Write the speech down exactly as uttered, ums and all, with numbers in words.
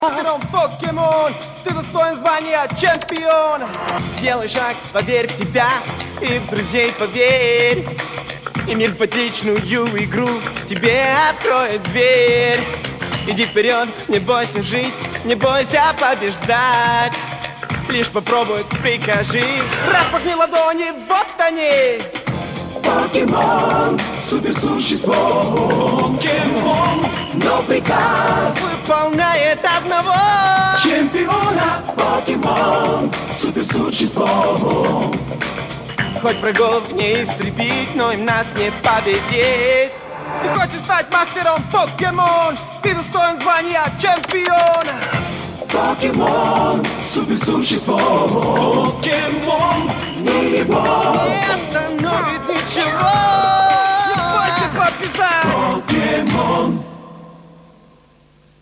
Покемон, покемон, ты достоин звания чемпион. Сделай шаг, поверь в себя и в друзей поверь. И мир в отличную игру тебе откроет дверь. Иди вперед, не бойся жить, не бойся побеждать. Лишь попробуй, прикажи, распахни ладони, вот они. Покемон, суперсущество. Покемон, но приказ выполняет одного чемпиона. Покемон, суперсущество. Хоть врагов не истребить, но им нас не победить. Ты хочешь стать мастером покемон, ты достоин звания чемпиона. Покемон, суперсущество. Покемон, не его не остановит ничего. Не бойся побеждать. Покемон.